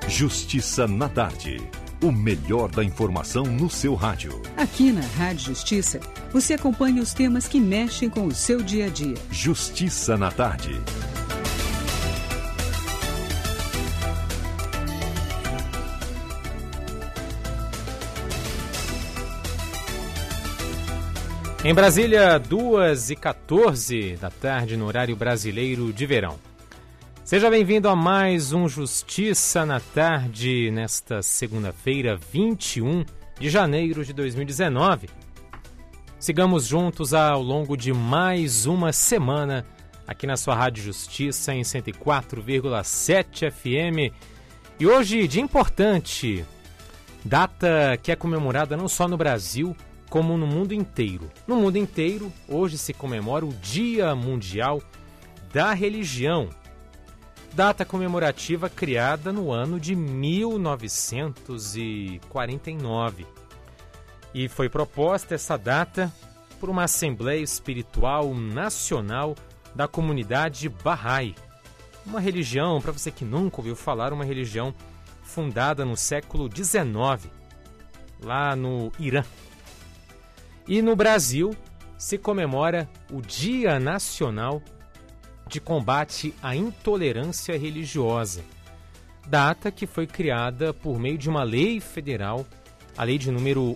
Justiça na Tarde. O melhor da informação no seu rádio. Aqui na Rádio Justiça, você acompanha os temas que mexem com o seu dia a dia. Justiça na Tarde. Em Brasília, 2h14 da tarde, no horário brasileiro de verão. Seja bem-vindo a mais um Justiça na Tarde, nesta segunda-feira, 21 de janeiro de 2019. Sigamos juntos ao longo de mais uma semana, aqui na sua Rádio Justiça, em 104,7 FM. E hoje, dia importante, data que é comemorada não só no Brasil, como no mundo inteiro. No mundo inteiro, hoje se comemora o Dia Mundial da Religião, data comemorativa criada no ano de 1949. E foi proposta essa data por uma Assembleia Espiritual Nacional da comunidade Bahá'í. Uma religião, para você que nunca ouviu falar, uma religião fundada no século XIX, lá no Irã. E no Brasil se comemora o Dia Nacional de Combate à Intolerância Religiosa, data que foi criada por meio de uma lei federal, a lei de número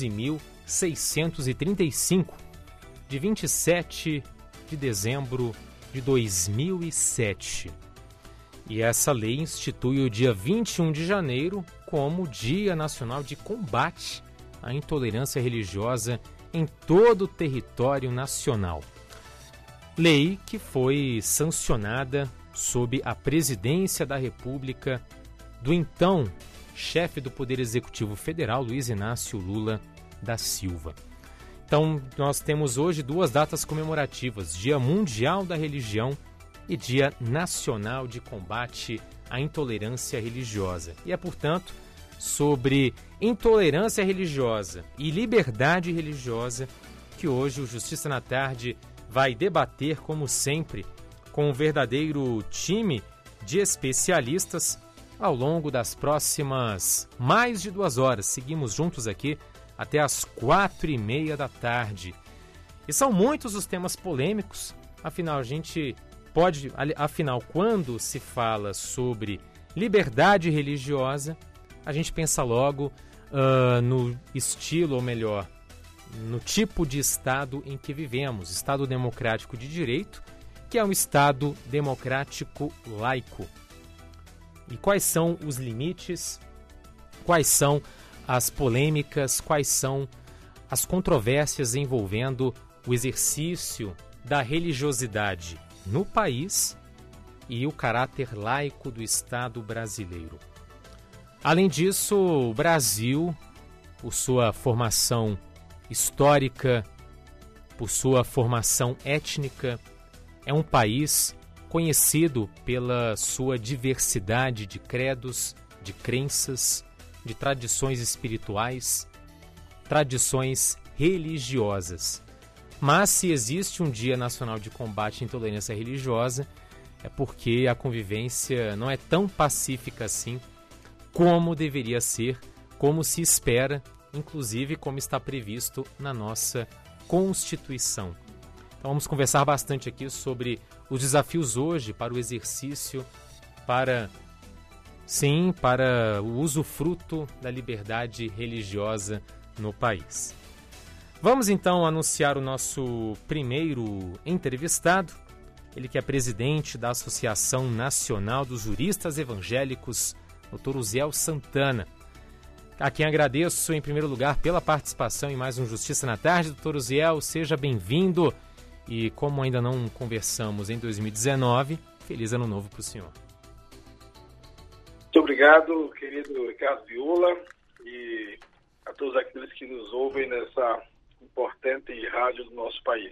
11.635, de 27 de dezembro de 2007. E essa lei institui o dia 21 de janeiro como Dia Nacional de Combate à Intolerância Religiosa em todo o território nacional. Lei que foi sancionada sob a presidência da República do então chefe do Poder Executivo Federal, Luiz Inácio Lula da Silva. Então, nós temos hoje duas datas comemorativas, Dia Mundial da Religião e Dia Nacional de Combate à Intolerância Religiosa. E é, portanto, sobre intolerância religiosa e liberdade religiosa que hoje o Justiça na Tarde vai debater, como sempre, com um verdadeiro time de especialistas ao longo das próximas mais de 2 horas. Seguimos juntos aqui até às 4h30 da tarde. E são muitos os temas polêmicos, afinal, quando se fala sobre liberdade religiosa, a gente pensa logo no estilo, ou melhor, no tipo de Estado em que vivemos. Estado democrático de direito, que é um Estado democrático laico. E quais são os limites, quais são as polêmicas, quais são as controvérsias envolvendo o exercício da religiosidade no país e o caráter laico do Estado brasileiro. Além disso, o Brasil, por sua formação histórica, por sua formação étnica, é um país conhecido pela sua diversidade de credos, de crenças, de tradições espirituais, tradições religiosas. Mas se existe um Dia Nacional de Combate à Intolerância Religiosa, é porque a convivência não é tão pacífica assim como deveria ser, como se espera, inclusive como está previsto na nossa Constituição. Então vamos conversar bastante aqui sobre os desafios hoje para o exercício, para o usufruto da liberdade religiosa no país. Vamos então anunciar o nosso primeiro entrevistado, ele que é presidente da Associação Nacional dos Juristas Evangélicos, Dr. Uziel Santana, a quem agradeço em primeiro lugar pela participação em mais um Justiça na Tarde. Dr. Uziel, seja bem-vindo e, como ainda não conversamos em 2019, feliz ano novo para o senhor. Muito obrigado, querido Ricardo Viola, e a todos aqueles que nos ouvem nessa importante rádio do nosso país.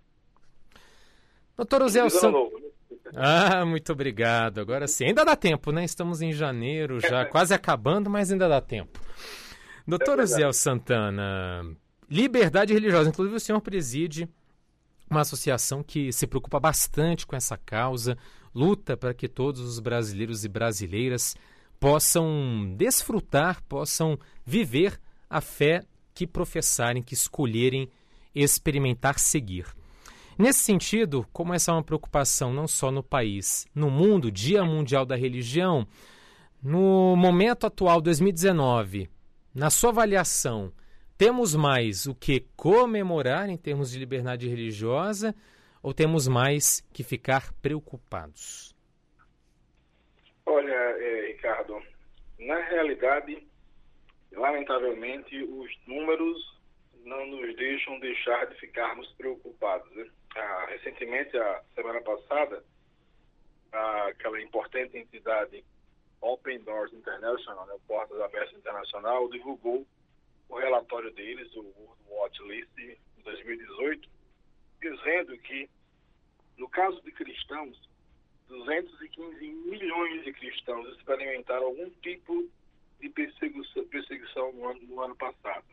Dr. Uziel Santana. Muito obrigado. Agora sim, ainda dá tempo, né? Estamos em janeiro, já quase acabando, mas ainda dá tempo. Dr. Uziel Santana, liberdade religiosa. Inclusive, o senhor preside uma associação que se preocupa bastante com essa causa, luta para que todos os brasileiros e brasileiras possam desfrutar, possam viver a fé que professarem, que escolherem experimentar seguir. Nesse sentido, como essa é uma preocupação não só no país, no mundo, Dia Mundial da Religião, no momento atual, 2019, na sua avaliação, temos mais o que comemorar em termos de liberdade religiosa ou temos mais que ficar preocupados? Olha, Ricardo, na realidade, lamentavelmente, os números não nos deixar de ficarmos preocupados, né? Recentemente, a semana passada, aquela importante entidade Open Doors International, né, Portas Abertas Internacional, divulgou o relatório deles, o World Watch List de 2018, dizendo que, no caso de cristãos, 215 milhões de cristãos experimentaram algum tipo de perseguição no ano passado.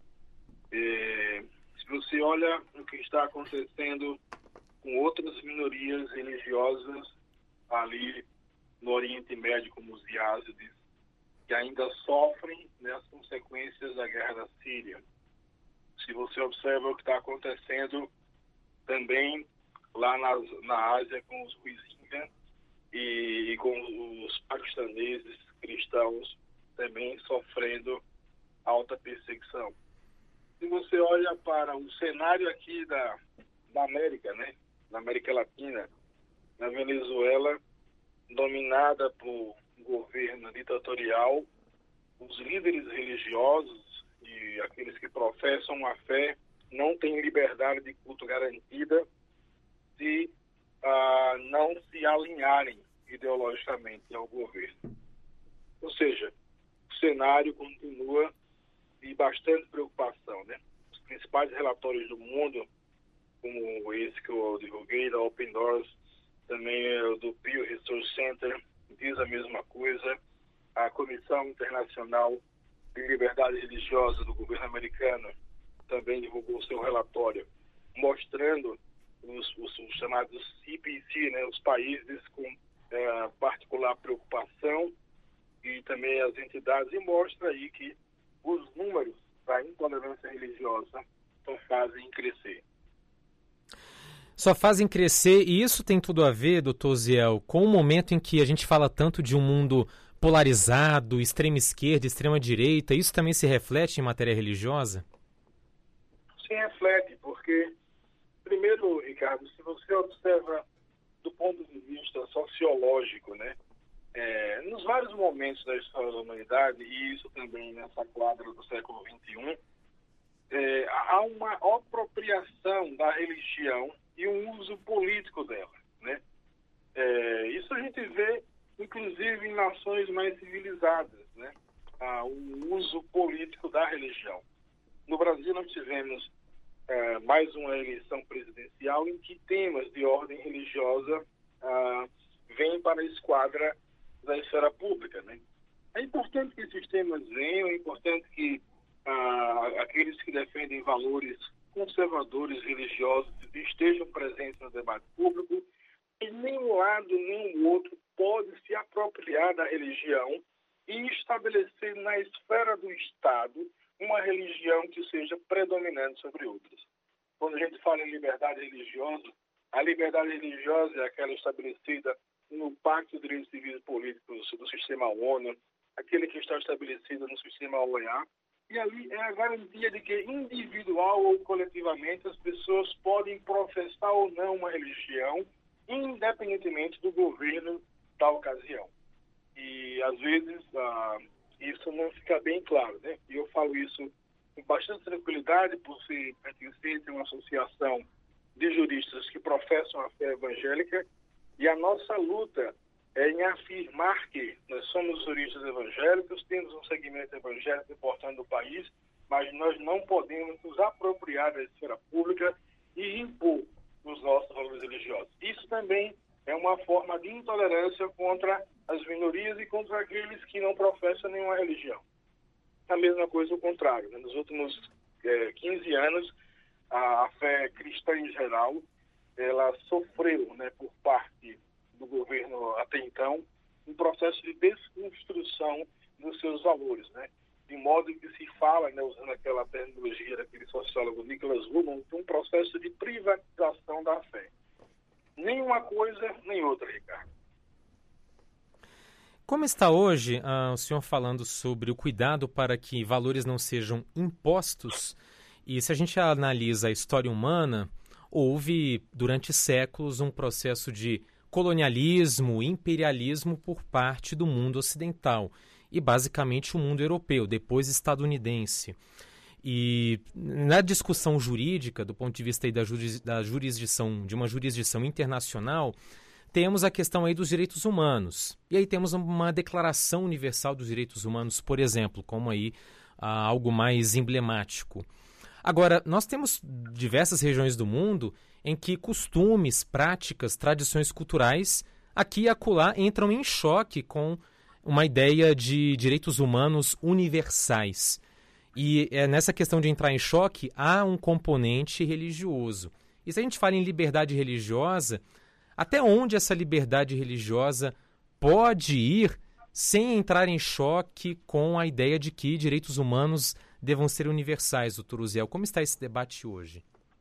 Se você olha o que está acontecendo com outras minorias religiosas ali no Oriente Médio, como os Yazidis, que ainda sofrem as consequências da guerra da Síria. Se você observa o que está acontecendo também lá na Ásia com os Rohingya e com os paquistaneses cristãos também sofrendo alta perseguição. Se você olha para o cenário aqui da América, né, na América Latina, na Venezuela, dominada por um governo ditatorial, os líderes religiosos e aqueles que professam a fé não têm liberdade de culto garantida se não se alinharem ideologicamente ao governo. Ou seja, o cenário continua de bastante preocupação, né? Os principais relatórios do mundo, como esse que eu divulguei, da Open Doors, também do Pew Research Center, diz a mesma coisa. A Comissão Internacional de Liberdade Religiosa do governo americano também divulgou seu relatório, mostrando os chamados CPC, né, os países com particular preocupação, e também as entidades, e mostra aí que os números da intolerância religiosa só fazem crescer. Só fazem crescer, e isso tem tudo a ver, doutor Ziel, com o momento em que a gente fala tanto de um mundo polarizado, extrema esquerda, extrema direita. Isso também se reflete em matéria religiosa? Se reflete, porque, primeiro, Ricardo, se você observa do ponto de vista sociológico, né, nos vários momentos da história da humanidade, e isso também nessa quadra do século XXI, há uma apropriação da religião e um uso político dela, né? Isso a gente vê, inclusive, em nações mais civilizadas, né? O uso político da religião. No Brasil, nós tivemos mais uma eleição presidencial em que temas de ordem religiosa vêm para a esquadra da esfera pública, né? É importante que esses temas venham, é importante que aqueles que defendem valores conservadores religiosos estejam presentes no debate público, e nem um lado nem o outro pode se apropriar da religião e estabelecer na esfera do Estado uma religião que seja predominante sobre outras. Quando a gente fala em liberdade religiosa, a liberdade religiosa é aquela estabelecida no Pacto de Direitos Civis e Políticos do Sistema ONU, aquele que está estabelecido no Sistema OEA, e ali é a garantia de que individual ou coletivamente as pessoas podem professar ou não uma religião, independentemente do governo da ocasião. E às vezes isso não fica bem claro, né? E eu falo isso com bastante tranquilidade por ser pertencente a uma associação de juristas que professam a fé evangélica, e a nossa luta é em afirmar que nós somos juristas evangélicos, temos um segmento evangélico importante do país, mas nós não podemos nos apropriar da esfera pública e impor os nossos valores religiosos. Isso também é uma forma de intolerância contra as minorias e contra aqueles que não professam nenhuma religião. A mesma coisa o contrário, né? Nos últimos 15 anos, a fé cristã em geral, ela sofreu, né, por parte do governo até então, um processo de desconstrução dos seus valores, né? De modo que se fala, né, usando aquela terminologia daquele sociólogo Nicholas Luhmann, um processo de privatização da fé. Nem uma coisa, nem outra, Ricardo. Como está hoje o senhor falando sobre o cuidado para que valores não sejam impostos? E se a gente analisa a história humana, houve durante séculos um processo de colonialismo, imperialismo por parte do mundo ocidental e basicamente o mundo europeu, depois estadunidense. E na discussão jurídica, do ponto de vista aí da jurisdição, de uma jurisdição internacional, temos a questão aí dos direitos humanos. E aí temos uma Declaração Universal dos Direitos Humanos, por exemplo, como aí algo mais emblemático. Agora, nós temos diversas regiões do mundo em que costumes, práticas, tradições culturais, aqui e acolá, entram em choque com uma ideia de direitos humanos universais. E nessa questão de entrar em choque, há um componente religioso. E se a gente fala em liberdade religiosa, até onde essa liberdade religiosa pode ir sem entrar em choque com a ideia de que direitos humanos devam ser universais, doutor Uziel? Como está esse debate hoje?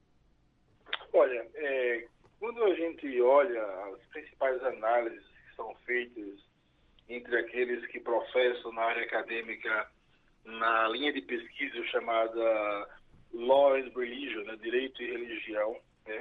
Olha, quando a gente olha as principais análises que são feitas entre aqueles que professam na área acadêmica na linha de pesquisa chamada Law and Religion, né, Direito e Religião, né,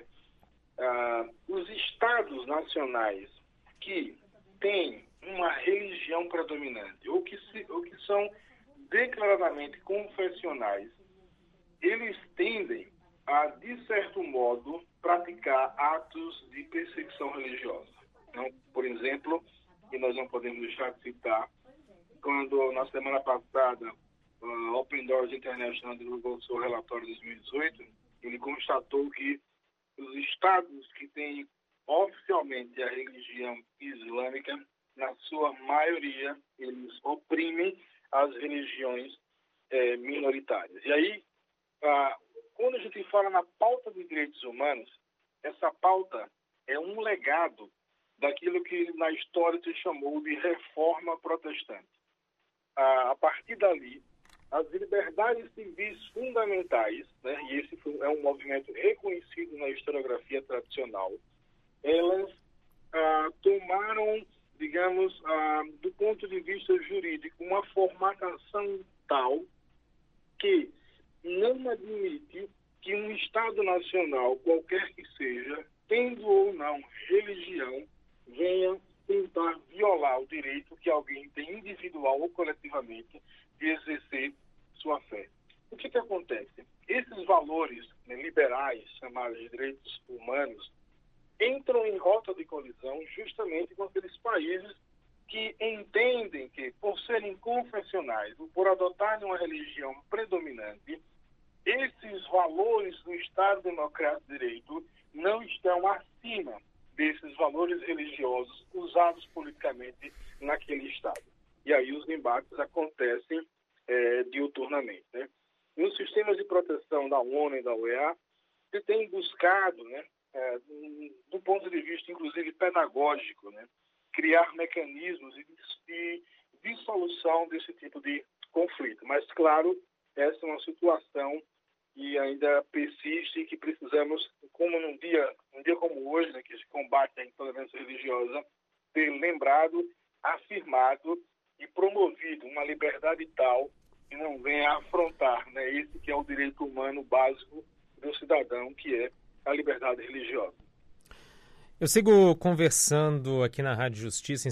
os estados nacionais que têm uma religião predominante ou que são declaradamente confessionais, eles tendem a, de certo modo, praticar atos de perseguição religiosa. Então, por exemplo, e nós não podemos deixar de citar, quando na semana passada a Open Doors International divulgou seu relatório de 2018, ele constatou que os estados que têm oficialmente a religião islâmica, na sua maioria, eles oprimem as religiões minoritárias. E aí, quando a gente fala na pauta de direitos humanos, essa pauta é um legado daquilo que na história se chamou de reforma protestante. A partir dali, as liberdades civis fundamentais, né, e esse é um movimento reconhecido na historiografia tradicional, elas tomaram, digamos, do ponto de vista jurídico, uma formatação tal que não admite que um Estado nacional, qualquer que seja, tendo ou não religião, venha tentar violar o direito que alguém tem individual ou coletivamente de exercer sua fé. O que acontece? Esses valores, né, liberais, chamados de direitos humanos, entram em rota de colisão justamente com aqueles países que entendem que, por serem confessionais ou por adotarem uma religião predominante, esses valores do Estado Democrático de Direito não estão acima desses valores religiosos usados politicamente naquele Estado. E aí os embates acontecem diuturnamente, né? Nos sistemas de proteção da ONU e da OEA, se tem buscado, né, do ponto de vista, inclusive, pedagógico, né, criar mecanismos de dissolução desse tipo de conflito. Mas, claro, essa é uma situação que ainda persiste e que precisamos, como num dia como hoje, né, que se combate a intolerância religiosa, ter lembrado, afirmado e promovido uma liberdade tal que não venha a afrontar, né, esse que é o direito humano básico do cidadão, que é a liberdade religiosa. Eu sigo conversando aqui na Rádio Justiça, em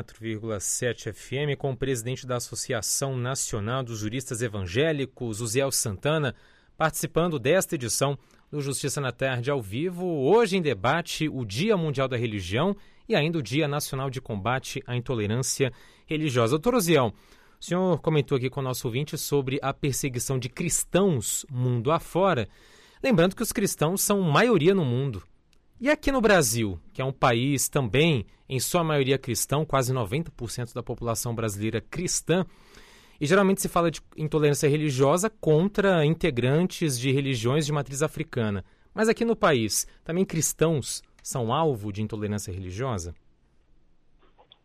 104,7 FM, com o presidente da Associação Nacional dos Juristas Evangélicos, Uziel Santana, participando desta edição do Justiça na Tarde ao vivo. Hoje em debate o Dia Mundial da Religião e ainda o Dia Nacional de Combate à Intolerância Religiosa. Doutor Uziel, o senhor comentou aqui com o nosso ouvinte sobre a perseguição de cristãos mundo afora, lembrando que os cristãos são maioria no mundo. E aqui no Brasil, que é um país também, em sua maioria cristão, quase 90% da população brasileira cristã, e geralmente se fala de intolerância religiosa contra integrantes de religiões de matriz africana. Mas aqui no país, também cristãos são alvo de intolerância religiosa?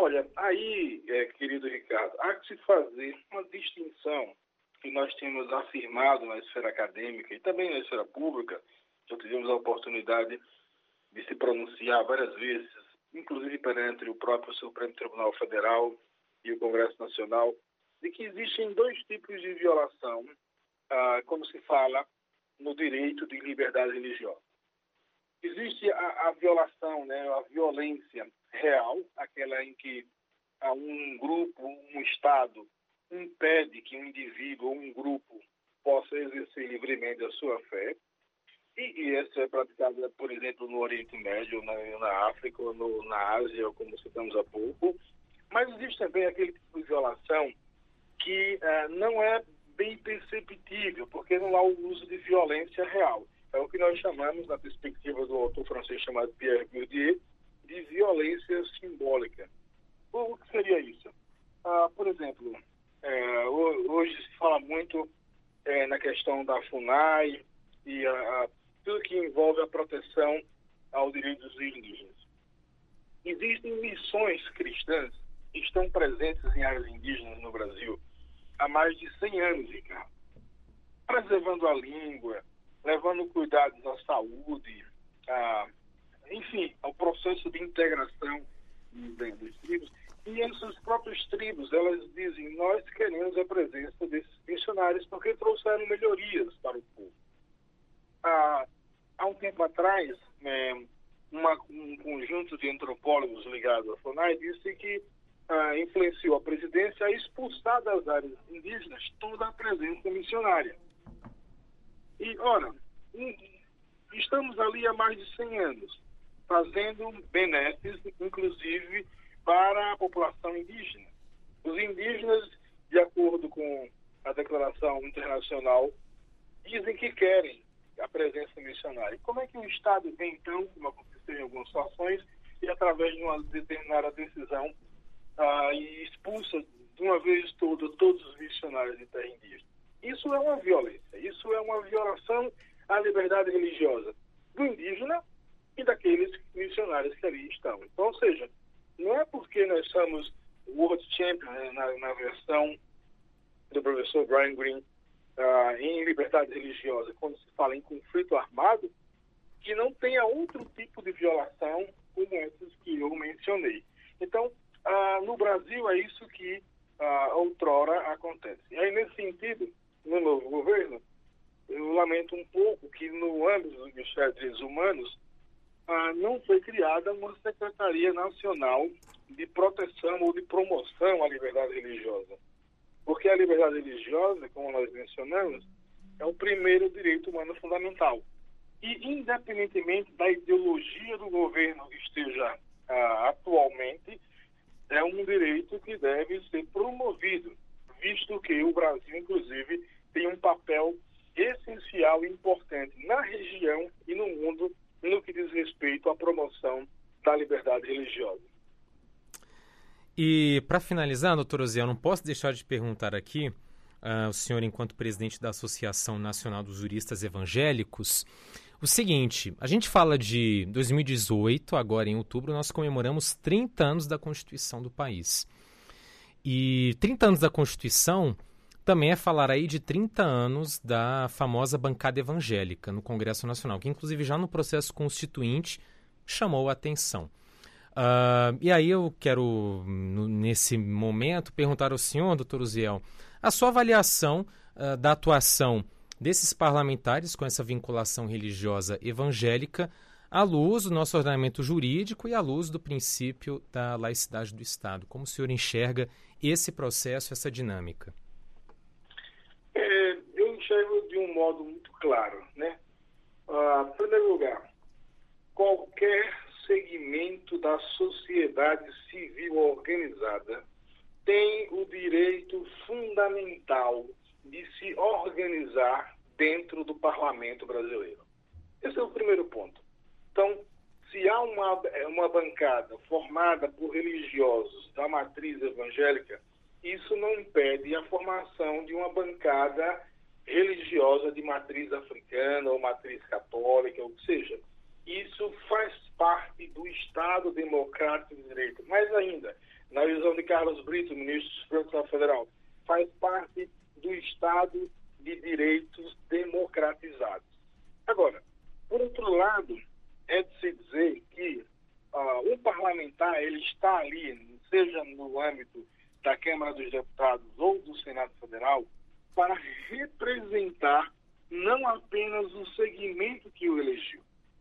Olha, aí, querido Ricardo, há que se fazer uma distinção que nós temos afirmado na esfera acadêmica e também na esfera pública. Já tivemos a oportunidade de se pronunciar várias vezes, inclusive perante o próprio Supremo Tribunal Federal e o Congresso Nacional, de que existem dois tipos de violação quando se fala no direito de liberdade religiosa. Existe a violação, né, a violência real, aquela em que um grupo, um Estado, impede que um indivíduo ou um grupo possa exercer livremente a sua fé. E essa é praticada, por exemplo, no Oriente Médio, na África, ou na Ásia, como citamos há pouco. Mas existe também aquele tipo de violação que não é bem perceptível, porque não há o uso de violência real. É o que nós chamamos, na perspectiva do autor francês chamado Pierre Bourdieu, de violência simbólica. O que seria isso? Por exemplo, hoje se fala muito na questão da FUNAI e tudo que envolve a proteção ao direito dos indígenas. Existem missões cristãs que estão presentes em áreas indígenas no Brasil há mais de 100 anos, Ricardo, preservando a língua, levando cuidados à saúde, enfim, ao processo de integração das tribos. E essas próprias tribos, elas dizem, nós queremos a presença desses missionários porque trouxeram melhorias para o povo. Há um tempo atrás, um conjunto de antropólogos ligados à FUNAI disse que influenciou a presidência a expulsar das áreas indígenas toda a presença missionária. E, ora, estamos ali há mais de 100 anos, fazendo benefícios, inclusive, para a população indígena. Os indígenas, de acordo com a Declaração Internacional, dizem que querem a presença missionária. Como é que o Estado vem, então, como aconteceu em algumas situações, e através de uma determinada decisão, e expulsa de uma vez todos os missionários de terra indígena? Isso é uma violência, isso é uma violação à liberdade religiosa do indígena e daqueles missionários que ali estão. Então, ou seja, não é porque nós somos World Champion, na versão do professor Brian Greene, em liberdade religiosa, quando se fala em conflito armado, que não tenha outro tipo de violação como essas que eu mencionei. Então, no Brasil é isso que outrora acontece. E aí, nesse sentido, no novo governo, eu lamento um pouco que no âmbito do Ministério dos Direitos Humanos não foi criada uma Secretaria Nacional de Proteção ou de Promoção à Liberdade Religiosa. Porque a liberdade religiosa, como nós mencionamos, é o primeiro direito humano fundamental. E, independentemente da ideologia do governo que esteja atualmente, é um direito que deve ser promovido, visto que o Brasil, inclusive, tem um papel essencial e importante na região e no mundo no que diz respeito à promoção da liberdade religiosa. E, para finalizar, doutor Osiel, não posso deixar de perguntar aqui, o senhor, enquanto presidente da Associação Nacional dos Juristas Evangélicos, o seguinte: a gente fala de 2018, agora em outubro, nós comemoramos 30 anos da Constituição do país. E 30 anos da Constituição também é falar aí de 30 anos da famosa bancada evangélica no Congresso Nacional, que inclusive já no processo constituinte chamou a atenção. E aí eu quero, nesse momento, perguntar ao senhor, doutor Osiel, a sua avaliação da atuação desses parlamentares com essa vinculação religiosa evangélica à luz do nosso ordenamento jurídico e à luz do princípio da laicidade do Estado. Como o senhor enxerga esse processo, essa dinâmica? Eu enxergo de um modo muito claro, né? Em primeiro lugar, qualquer segmento da sociedade civil organizada tem o direito fundamental de se organizar dentro do parlamento brasileiro. Esse é o primeiro ponto. Então, se há uma bancada formada por religiosos da matriz evangélica, isso não impede a formação de uma bancada religiosa de matriz africana ou matriz católica, ou seja, isso faz parte do Estado democrático de direito. Mais ainda, na visão de Carlos Brito, ministro do Supremo Tribunal Federal, faz parte do Estado de direitos democratizados. Agora, por outro lado, é de se dizer que um parlamentar, ele está ali, seja no âmbito da Câmara dos Deputados ou do Senado Federal, para representar não apenas o segmento que o elegeu.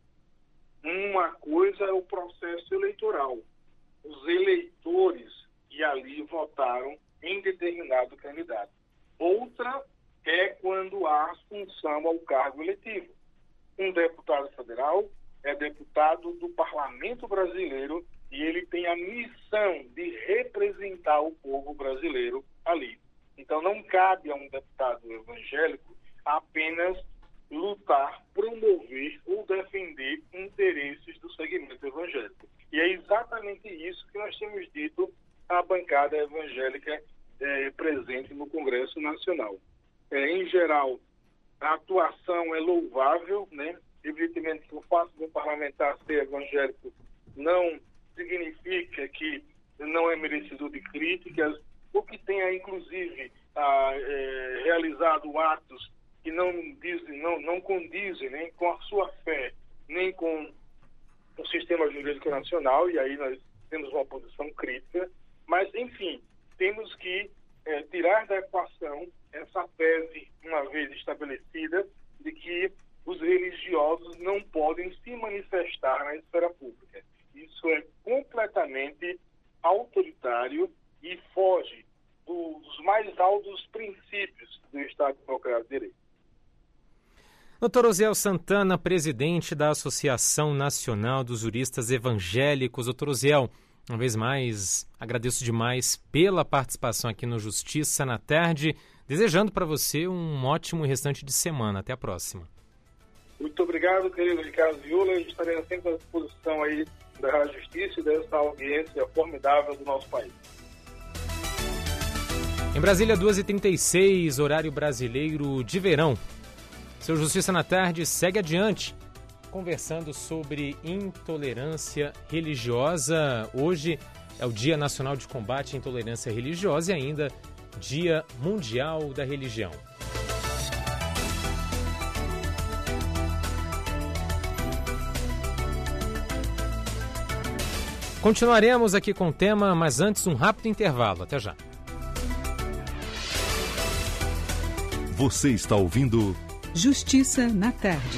Uma coisa é o processo eleitoral. Os eleitores que ali votaram em determinado candidato. Outra é quando há assunção ao cargo eletivo. Um deputado federal é deputado do Parlamento Brasileiro e ele tem a missão de representar o povo brasileiro ali. Então não cabe a um deputado evangélico apenas lutar, promover ou defender interesses do segmento evangélico. E é exatamente isso que nós temos dito à bancada evangélica presente no Congresso Nacional. Em geral, a atuação é louvável, né? Evidentemente que o fato de um parlamentar ser evangélico não significa que não é merecedor de críticas, ou que tenha, inclusive, realizado atos que não condizem nem com a sua fé, nem com o sistema jurídico nacional, e aí nós temos uma posição crítica, mas, enfim, temos que tirar da equação essa tese, uma vez estabelecida, de que os religiosos não podem se manifestar na esfera pública. Isso é completamente autoritário e foge dos mais altos princípios do Estado Democrático de Direito. Dr. Osiel Santana, presidente da Associação Nacional dos Juristas Evangélicos. Dr. Osiel, uma vez mais, agradeço demais pela participação aqui no Justiça na Tarde, desejando para você um ótimo restante de semana. Até a próxima. Muito obrigado, querido Ricardo Viola. Estaremos sempre à disposição aí da Justiça e dessa audiência formidável do nosso país. Em Brasília, 2h36, horário brasileiro de verão. Seu Justiça na Tarde segue adiante, conversando sobre intolerância religiosa. Hoje é o Dia Nacional de Combate à Intolerância Religiosa e ainda Dia Mundial da Religião. Continuaremos aqui com o tema, mas antes um rápido intervalo. Até já. Você está ouvindo Justiça na Tarde.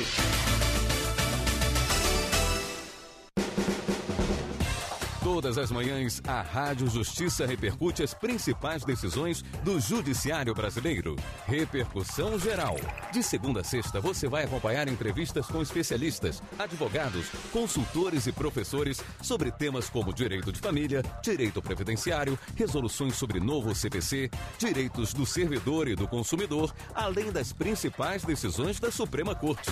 Todas as manhãs, a Rádio Justiça repercute as principais decisões do Judiciário Brasileiro. Repercussão Geral. De segunda a sexta, você vai acompanhar entrevistas com especialistas, advogados, consultores e professores sobre temas como direito de família, direito previdenciário, resoluções sobre novo CPC, direitos do servidor e do consumidor, além das principais decisões da Suprema Corte.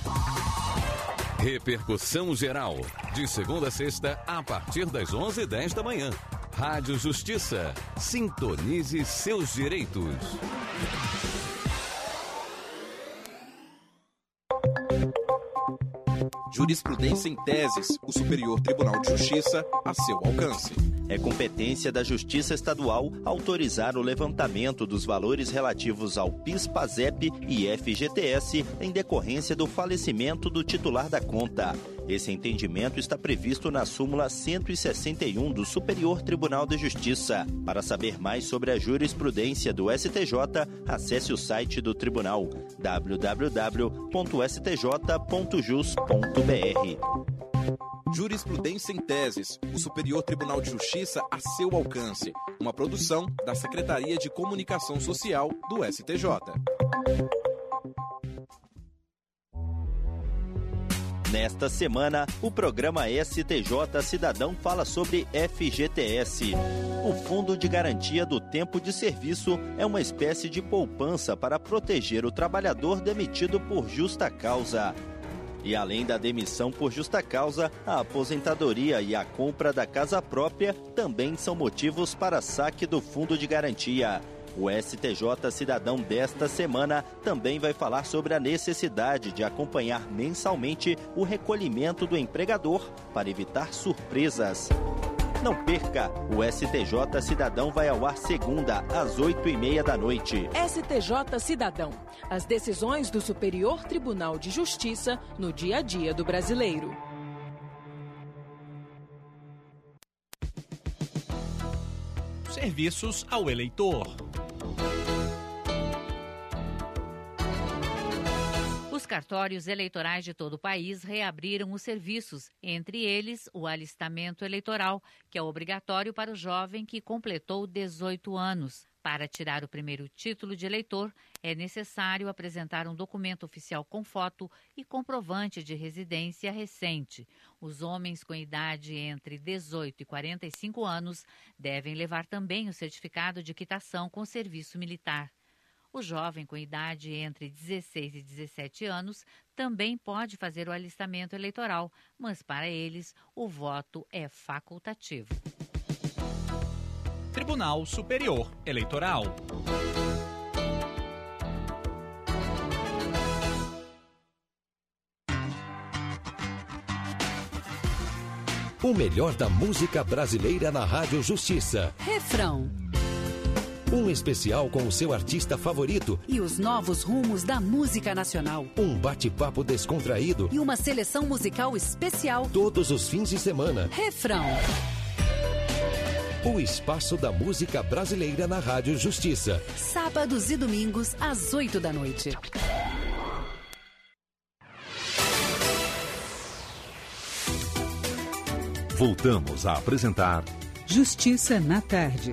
Repercussão Geral, de segunda a sexta, a partir das 11h10 da manhã. Rádio Justiça, sintonize seus direitos. Jurisprudência em teses, o Superior Tribunal de Justiça a seu alcance. É competência da Justiça Estadual autorizar o levantamento dos valores relativos ao PIS/PASEP e FGTS em decorrência do falecimento do titular da conta. Esse entendimento está previsto na súmula 161 do Superior Tribunal de Justiça. Para saber mais sobre a jurisprudência do STJ, acesse o site do Tribunal www.stj.jus.br. Jurisprudência em teses, o Superior Tribunal de Justiça a seu alcance. Uma produção da Secretaria de Comunicação Social do STJ. Nesta semana, o programa STJ Cidadão fala sobre FGTS. O Fundo de Garantia do Tempo de Serviço é uma espécie de poupança para proteger o trabalhador demitido por justa causa. E além da demissão por justa causa, a aposentadoria e a compra da casa própria também são motivos para saque do Fundo de Garantia. O STJ Cidadão desta semana também vai falar sobre a necessidade de acompanhar mensalmente o recolhimento do empregador para evitar surpresas. Não perca, o STJ Cidadão vai ao ar segunda, às 8h30 da noite. STJ Cidadão, as decisões do Superior Tribunal de Justiça no dia a dia do brasileiro. Serviços ao eleitor. Os cartórios eleitorais de todo o país reabriram os serviços, entre eles o alistamento eleitoral, que é obrigatório para o jovem que completou 18 anos. Para tirar o primeiro título de eleitor, é necessário apresentar um documento oficial com foto e comprovante de residência recente. Os homens com idade entre 18 e 45 anos devem levar também o certificado de quitação com serviço militar. O jovem com idade entre 16 e 17 anos também pode fazer o alistamento eleitoral, mas para eles o voto é facultativo. Tribunal Superior Eleitoral. O melhor da música brasileira na Rádio Justiça. Refrão. Um especial com o seu artista favorito. E os novos rumos da música nacional. Um bate-papo descontraído. E uma seleção musical especial. Todos os fins de semana. Refrão. O espaço da música brasileira na Rádio Justiça. Sábados e domingos, às 8 da noite. Voltamos a apresentar Justiça na Tarde.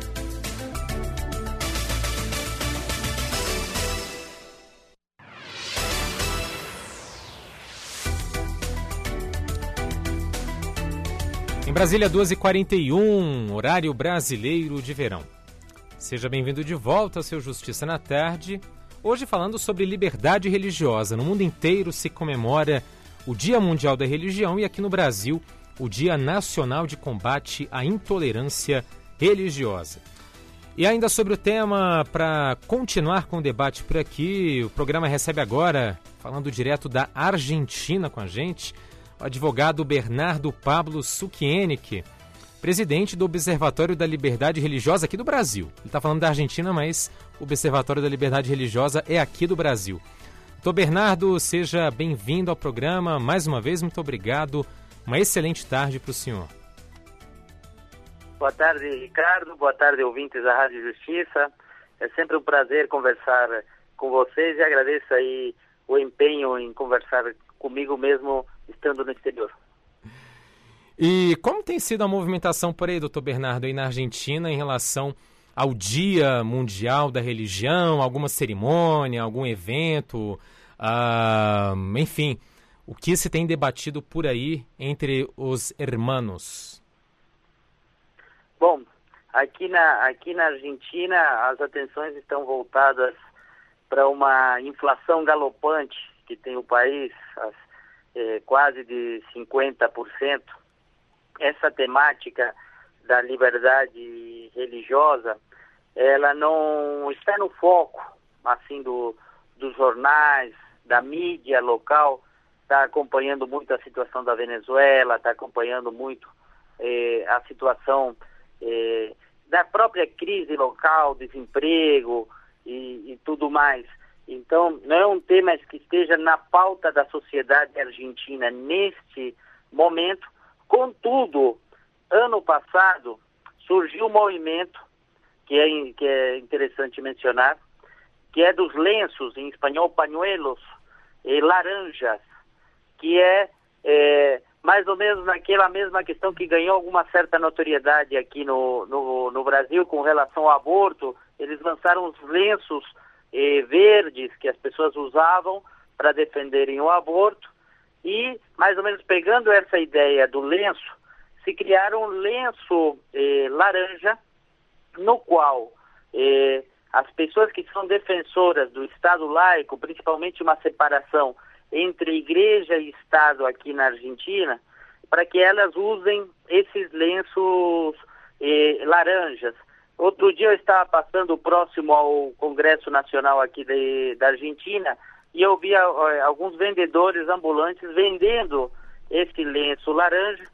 Em Brasília, 12h41, horário brasileiro de verão. Seja bem-vindo de volta ao seu Justiça na Tarde. Hoje falando sobre liberdade religiosa. No mundo inteiro se comemora o Dia Mundial da Religião e aqui no Brasil, o Dia Nacional de Combate à Intolerância Religiosa. E ainda sobre o tema, para continuar com o debate por aqui, o programa recebe agora, falando direto da Argentina com a gente, o advogado Bernardo Pablo Sukienick, presidente do Observatório da Liberdade Religiosa aqui do Brasil. Ele está falando da Argentina, mas o Observatório da Liberdade Religiosa é aqui do Brasil. Doutor Bernardo, seja bem-vindo ao programa. Mais uma vez, muito obrigado. Uma excelente tarde para o senhor. Boa tarde, Ricardo. Boa tarde, ouvintes da Rádio Justiça. É sempre um prazer conversar com vocês e agradeço aí o empenho em conversar comigo mesmo estando no exterior. E como tem sido a movimentação por aí, doutor Bernardo, aí na Argentina em relação ao Dia Mundial da Religião, alguma cerimônia, algum evento, enfim, o que se tem debatido por aí entre os hermanos? Bom, aqui na Argentina as atenções estão voltadas para uma inflação galopante que tem o país, quase de 50%. Essa temática da liberdade religiosa, ela não está no foco, assim, dos jornais, da mídia local. Está acompanhando muito a situação da Venezuela, está acompanhando muito a situação da própria crise local, desemprego e tudo mais. Então, não é um tema que esteja na pauta da sociedade argentina neste momento. Contudo, ano passado surgiu um movimento que é interessante mencionar, que é dos lenços, em espanhol, pañuelos, laranjas, que é mais ou menos naquela mesma questão que ganhou alguma certa notoriedade aqui no Brasil com relação ao aborto. Eles lançaram os lenços verdes que as pessoas usavam para defenderem o aborto e, mais ou menos pegando essa ideia do lenço, se criaram um lenço laranja, no qual as pessoas que são defensoras do Estado laico, principalmente uma separação entre igreja e Estado aqui na Argentina, para que elas usem esses lenços laranjas. Outro dia eu estava passando próximo ao Congresso Nacional aqui da Argentina e eu vi alguns vendedores ambulantes vendendo esse lenço laranja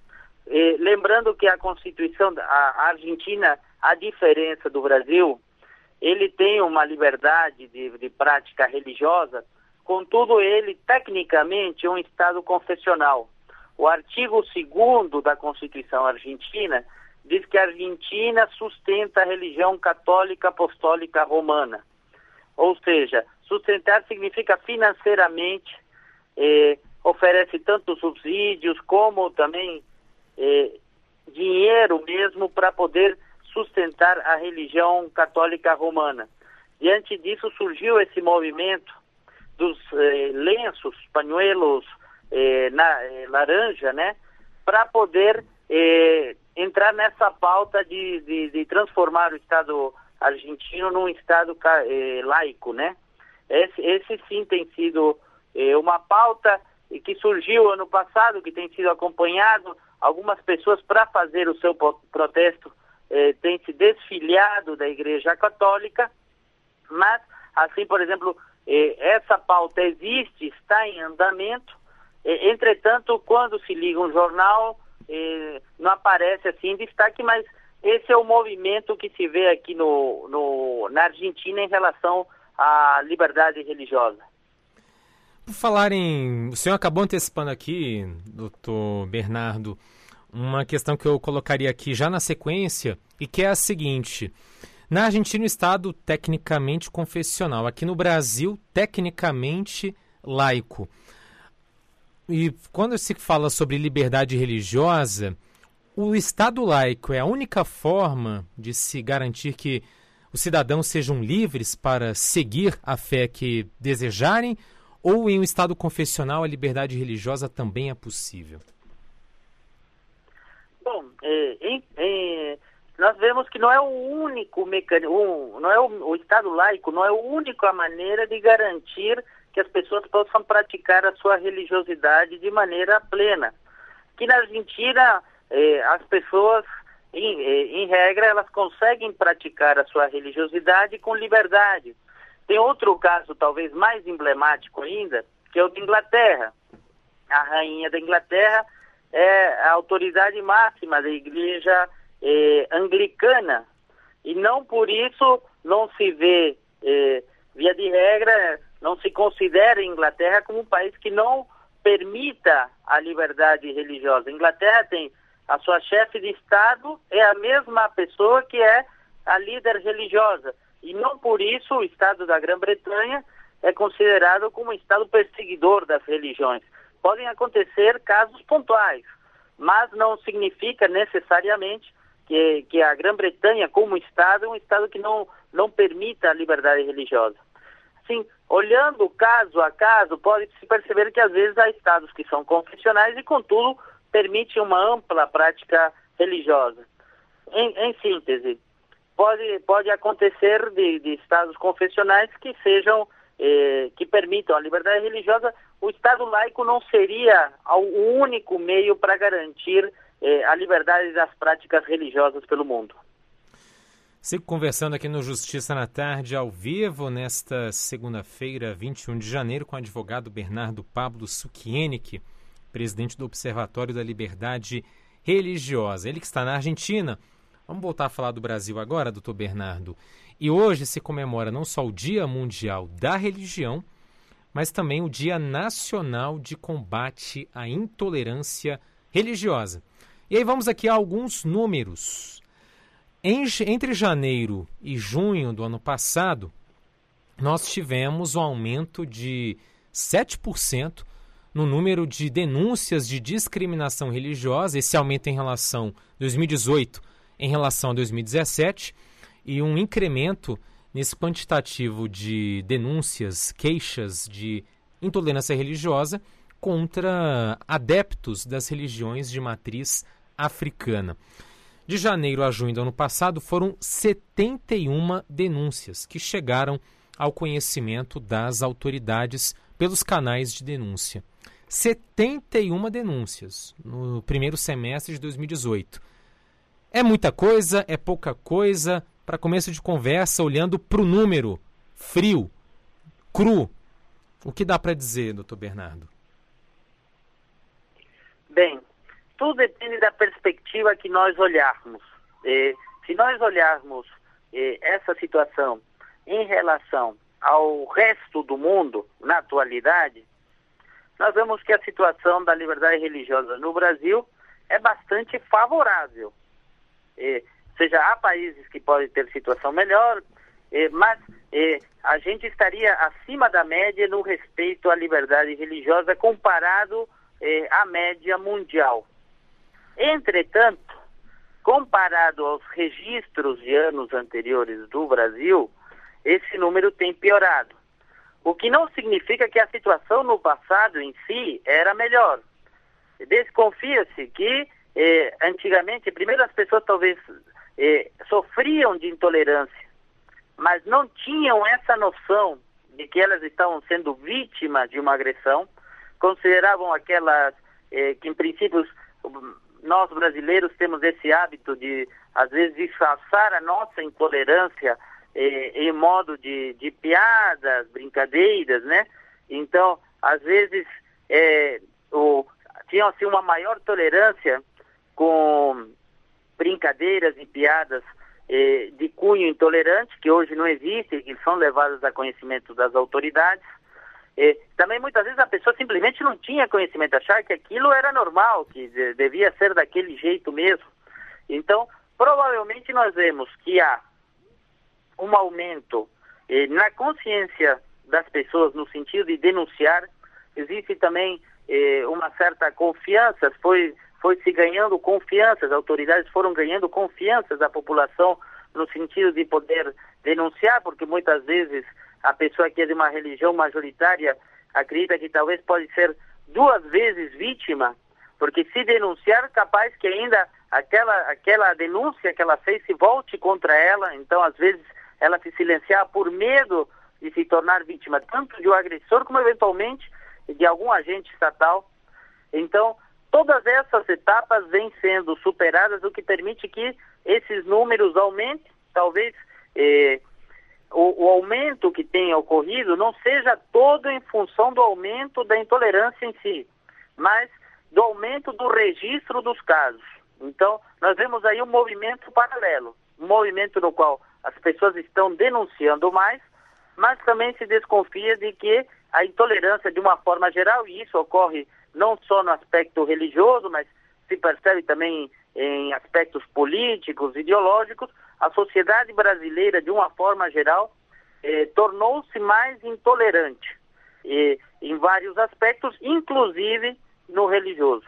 lembrando que a Constituição a Argentina, a diferença do Brasil, ele tem uma liberdade de prática religiosa, contudo ele tecnicamente é um Estado confessional. O artigo 2º da Constituição argentina diz que a Argentina sustenta a religião católica apostólica romana. Ou seja, sustentar significa financeiramente, oferece tanto subsídios como também dinheiro mesmo para poder sustentar a religião católica romana. Diante disso surgiu esse movimento dos lenços, pañuelos laranja, né, para poder entrar nessa pauta de transformar o Estado argentino num Estado laico, né? Esse sim tem sido uma pauta que surgiu ano passado, que tem sido acompanhado. Algumas pessoas, para fazer o seu protesto, têm se desfiliado da Igreja Católica, mas, assim, por exemplo, essa pauta existe, está em andamento. Entretanto, quando se liga um jornal, não aparece assim em destaque, mas esse é o movimento que se vê aqui na Argentina em relação à liberdade religiosa. Por falar o senhor acabou antecipando aqui, doutor Bernardo, uma questão que eu colocaria aqui já na sequência, e que é a seguinte: na Argentina o Estado tecnicamente confessional, aqui no Brasil tecnicamente laico. E quando se fala sobre liberdade religiosa, o Estado laico é a única forma de se garantir que os cidadãos sejam livres para seguir a fé que desejarem, ou em um Estado confessional a liberdade religiosa também é possível? Bom, nós vemos que não é o único mecanismo, o Estado laico não é a única maneira de garantir que as pessoas possam praticar a sua religiosidade de maneira plena. Aqui na Argentina, as pessoas, em regra, elas conseguem praticar a sua religiosidade com liberdade. Tem outro caso, talvez mais emblemático ainda, que é o da Inglaterra. A rainha da Inglaterra é a autoridade máxima da igreja anglicana. E não por isso não se vê, via de regra, não se considera a Inglaterra como um país que não permita a liberdade religiosa. A Inglaterra tem a sua chefe de Estado, é a mesma pessoa que é a líder religiosa. E não por isso o Estado da Grã-Bretanha é considerado como um Estado perseguidor das religiões. Podem acontecer casos pontuais, mas não significa necessariamente que a Grã-Bretanha, como Estado, é um Estado que não permita a liberdade religiosa. Assim, olhando caso a caso, pode-se perceber que às vezes há estados que são confessionais e, contudo, permitem uma ampla prática religiosa. Em síntese, pode acontecer de estados confessionais que sejam, que permitam a liberdade religiosa. O Estado laico não seria o único meio para garantir a liberdade das práticas religiosas pelo mundo. Sigo conversando aqui no Justiça na Tarde, ao vivo, nesta segunda-feira, 21 de janeiro, com o advogado Bernardo Pablo Sukienick, presidente do Observatório da Liberdade Religiosa. Ele que está na Argentina. Vamos voltar a falar do Brasil agora, doutor Bernardo. E hoje se comemora não só o Dia Mundial da Religião, mas também o Dia Nacional de Combate à Intolerância Religiosa. E aí vamos aqui a alguns números. Entre janeiro e junho do ano passado, nós tivemos um aumento de 7% no número de denúncias de discriminação religiosa, esse aumento em relação a 2018 em relação a 2017, e um incremento nesse quantitativo de denúncias, queixas de intolerância religiosa contra adeptos das religiões de matriz africana. De janeiro a junho do ano passado, foram 71 denúncias que chegaram ao conhecimento das autoridades pelos canais de denúncia. 71 denúncias no primeiro semestre de 2018. É muita coisa? É pouca coisa? Para começo de conversa, olhando para o número frio, cru, o que dá para dizer, doutor Bernardo? Bem, tudo depende da perspectiva que nós olharmos. Se nós olharmos essa situação em relação ao resto do mundo, na atualidade, nós vemos que a situação da liberdade religiosa no Brasil é bastante favorável. Ou seja, há países que podem ter situação melhor, mas a gente estaria acima da média no respeito à liberdade religiosa comparado à média mundial. Entretanto, comparado aos registros de anos anteriores do Brasil, esse número tem piorado. O que não significa que a situação no passado em si era melhor. Desconfia-se que antigamente, primeiro as pessoas talvez sofriam de intolerância, mas não tinham essa noção de que elas estavam sendo vítimas de uma agressão, consideravam aquelas que em princípio nós brasileiros temos esse hábito de às vezes disfarçar a nossa intolerância em modo de piadas, brincadeiras, né? Então, às vezes tinham assim uma maior tolerância com brincadeiras e piadas de cunho intolerante, que hoje não existem, que são levadas a conhecimento das autoridades. Também muitas vezes a pessoa simplesmente não tinha conhecimento, achar que aquilo era normal, que devia ser daquele jeito mesmo. Então, provavelmente nós vemos que há um aumento na consciência das pessoas no sentido de denunciar. Existe também uma certa confiança, foi se ganhando confiança, as autoridades foram ganhando confiança da população no sentido de poder denunciar, porque muitas vezes a pessoa que é de uma religião majoritária acredita que talvez pode ser 2 vezes vítima, porque se denunciar, capaz que ainda aquela denúncia que ela fez se volte contra ela. Então às vezes ela se silenciar por medo de se tornar vítima tanto de um agressor como eventualmente de algum agente estatal. Então todas essas etapas vêm sendo superadas, o que permite que esses números aumentem. Talvez o aumento que tenha ocorrido não seja todo em função do aumento da intolerância em si, mas do aumento do registro dos casos. Então, nós vemos aí um movimento paralelo, um movimento no qual as pessoas estão denunciando mais, mas também se desconfia de que a intolerância de uma forma geral, e isso ocorre não só no aspecto religioso, mas se percebe também em aspectos políticos, ideológicos, a sociedade brasileira, de uma forma geral, tornou-se mais intolerante em vários aspectos, inclusive no religioso.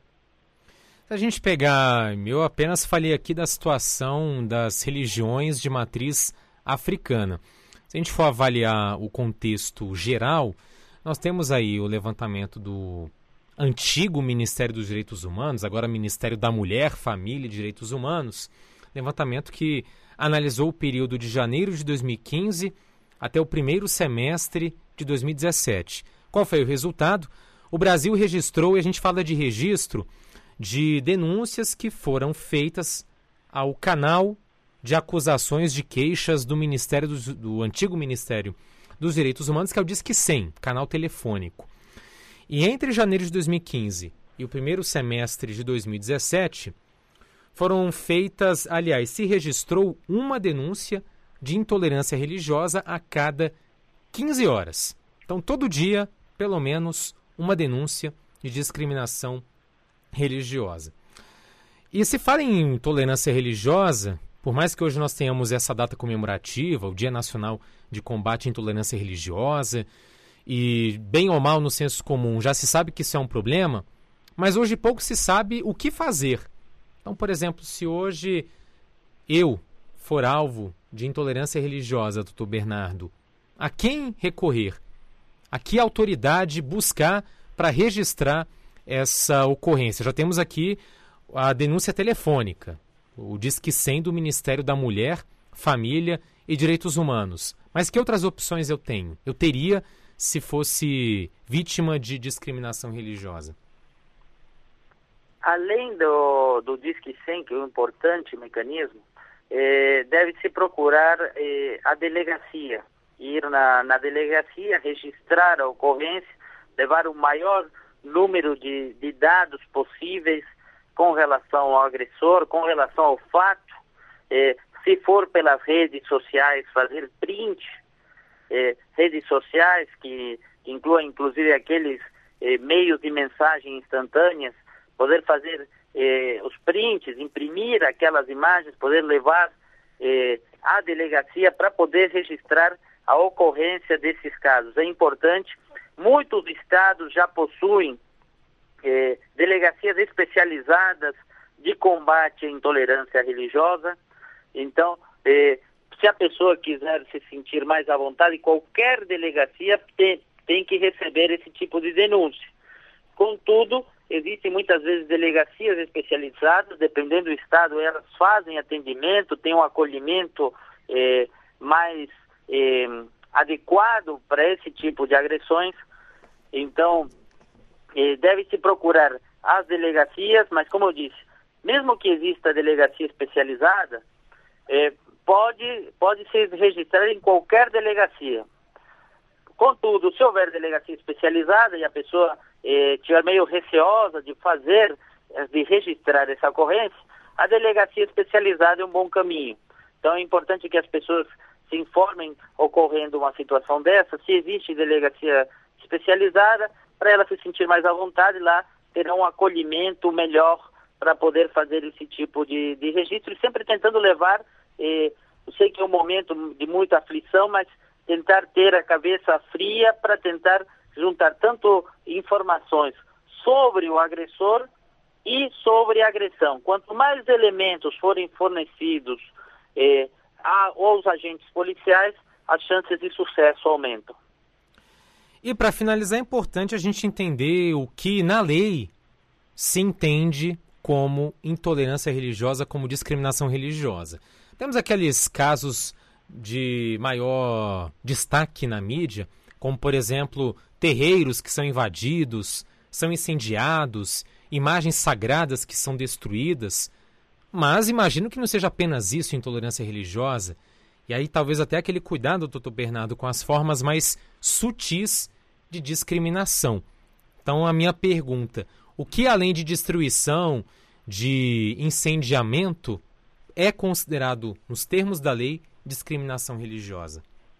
Se a gente pegar, eu apenas falei aqui da situação das religiões de matriz africana. Se a gente for avaliar o contexto geral, nós temos aí o levantamento do antigo Ministério dos Direitos Humanos, agora Ministério da Mulher, Família e Direitos Humanos, levantamento que analisou o período de janeiro de 2015 até o primeiro semestre de 2017. Qual foi o resultado? O Brasil registrou, e a gente fala de registro, de denúncias que foram feitas ao canal de acusações de queixas do Ministério do antigo Ministério dos Direitos Humanos, que é o Disque 100, canal telefônico. E entre janeiro de 2015 e o primeiro semestre de 2017, foram feitas, aliás, se registrou uma denúncia de intolerância religiosa a cada 15 horas. Então, todo dia, pelo menos, uma denúncia de discriminação religiosa. E se fala em intolerância religiosa, por mais que hoje nós tenhamos essa data comemorativa, o Dia Nacional de Combate à Intolerância Religiosa, e bem ou mal no senso comum, já se sabe que isso é um problema, mas hoje pouco se sabe o que fazer. Então, por exemplo, se hoje eu for alvo de intolerância religiosa, doutor Bernardo, a quem recorrer? A que autoridade buscar para registrar essa ocorrência? Já temos aqui a denúncia telefônica, o Disque 100 do Ministério da Mulher, Família e Direitos Humanos. Mas que outras opções eu tenho? Eu teria se fosse vítima de discriminação religiosa? Além do Disque 100, que é um importante mecanismo, deve-se procurar a delegacia, ir na delegacia, registrar a ocorrência, levar o maior número de dados possíveis com relação ao agressor, com relação ao fato, se for pelas redes sociais, fazer print, redes sociais que incluem inclusive aqueles meios de mensagem instantâneas, poder fazer os prints, imprimir aquelas imagens, poder levar à delegacia para poder registrar a ocorrência desses casos. É importante, muitos estados já possuem delegacias especializadas de combate à intolerância religiosa. Então, se a pessoa quiser se sentir mais à vontade, qualquer delegacia tem que receber esse tipo de denúncia. Contudo, existem muitas vezes delegacias especializadas, dependendo do estado, elas fazem atendimento, tem um acolhimento mais adequado para esse tipo de agressões. Então, deve-se procurar as delegacias, mas como eu disse, mesmo que exista delegacia especializada, pode se registrar em qualquer delegacia. Contudo, se houver delegacia especializada e a pessoa estiver meio receosa de registrar essa ocorrência, a delegacia especializada é um bom caminho. Então é importante que as pessoas se informem ocorrendo uma situação dessa, se existe delegacia especializada, para ela se sentir mais à vontade, lá terá um acolhimento melhor para poder fazer esse tipo de registro, e sempre tentando levar, eu sei que é um momento de muita aflição, mas tentar ter a cabeça fria para tentar juntar tanto informações sobre o agressor e sobre a agressão. Quanto mais elementos forem fornecidos aos agentes policiais, as chances de sucesso aumentam. E para finalizar, é importante a gente entender o que na lei se entende como intolerância religiosa, como discriminação religiosa. Temos aqueles casos de maior destaque na mídia, como, por exemplo, terreiros que são invadidos, são incendiados, imagens sagradas que são destruídas. Mas imagino que não seja apenas isso, intolerância religiosa. E aí talvez até aquele cuidado, doutor Bernardo, com as formas mais sutis de discriminação. Então a minha pergunta, o que além de destruição, de incendiamento, é considerado, nos termos da lei, discriminação religiosa?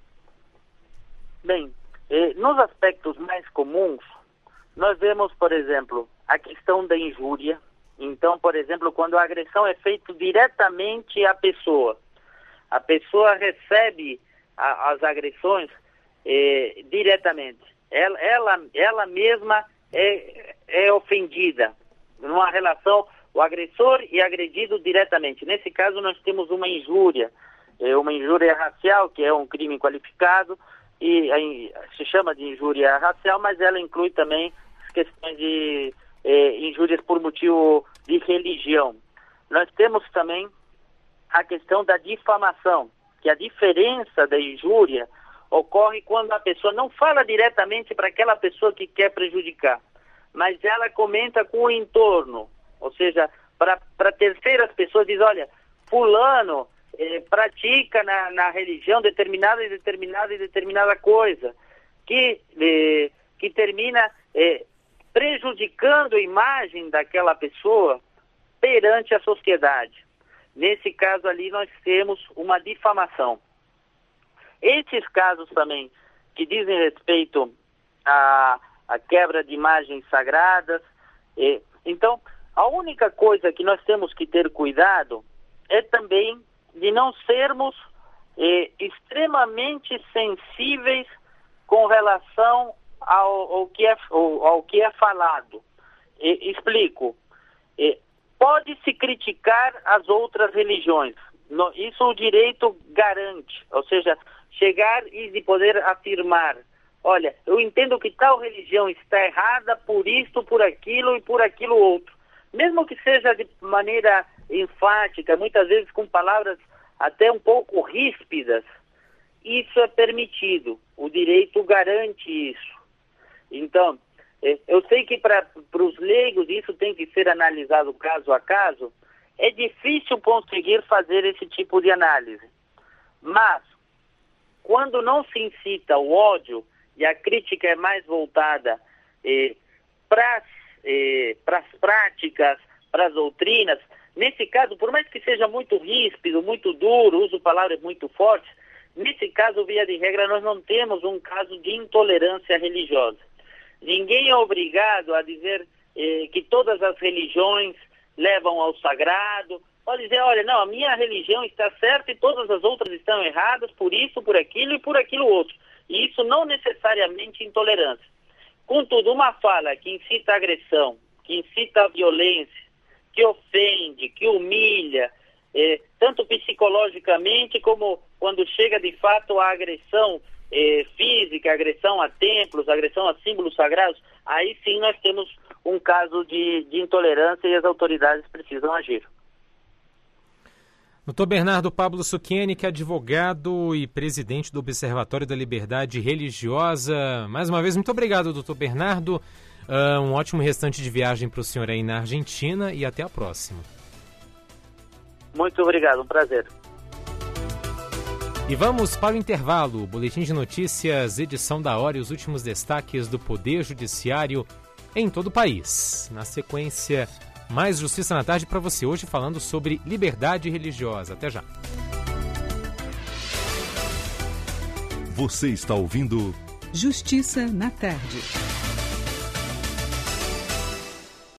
Bem, nos aspectos mais comuns, nós vemos, por exemplo, a questão da injúria. Então, por exemplo, quando a agressão é feita diretamente à pessoa, a pessoa recebe as agressões diretamente. Ela mesma é ofendida numa relação, o agressor e agredido diretamente. Nesse caso, nós temos uma injúria racial, que é um crime qualificado, e se chama de injúria racial, mas ela inclui também as questões de injúrias por motivo de religião. Nós temos também a questão da difamação, que a diferença da injúria ocorre quando a pessoa não fala diretamente para aquela pessoa que quer prejudicar, mas ela comenta com o entorno, ou seja, para terceiras pessoas, diz, olha, fulano pratica na religião determinada coisa, que termina prejudicando a imagem daquela pessoa perante a sociedade. Nesse caso ali nós temos uma difamação. Esses casos também que dizem respeito à quebra de imagens sagradas, então a única coisa que nós temos que ter cuidado é também de não sermos extremamente sensíveis com relação ao que é falado. Explico. Pode-se criticar as outras religiões. Isso o direito garante. Ou seja, chegar e de poder afirmar, olha, eu entendo que tal religião está errada por isto, por aquilo e por aquilo outro. Mesmo que seja de maneira enfática, muitas vezes com palavras até um pouco ríspidas, isso é permitido. O direito garante isso. Então, eu sei que para os leigos isso tem que ser analisado caso a caso. É difícil conseguir fazer esse tipo de análise. Mas, quando não se incita o ódio e a crítica é mais voltada para as práticas, para as doutrinas. Nesse caso, por mais que seja muito ríspido, muito duro, uso palavras muito fortes, nesse caso, via de regra, nós não temos um caso de intolerância religiosa. Ninguém é obrigado a dizer que todas as religiões levam ao sagrado. Pode dizer, olha, não, a minha religião está certa e todas as outras estão erradas, por isso, por aquilo e por aquilo outro. E isso não necessariamente intolerância. Contudo, uma fala que incita a agressão, que incita a violência, que ofende, que humilha, tanto psicologicamente como quando chega de fato a agressão física, agressão a templos, agressão a símbolos sagrados, aí sim nós temos um caso de intolerância e as autoridades precisam agir. Dr. Bernardo Pablo Suqueni, que é advogado e presidente do Observatório da Liberdade Religiosa. Mais uma vez, muito obrigado, Dr. Bernardo. Um ótimo restante de viagem para o senhor aí na Argentina e até a próxima. Muito obrigado, um prazer. E vamos para o intervalo. O Boletim de Notícias, edição da hora e os últimos destaques do Poder Judiciário em todo o país. Na sequência, mais Justiça na Tarde para você hoje falando sobre liberdade religiosa. Até já. Você está ouvindo Justiça na Tarde.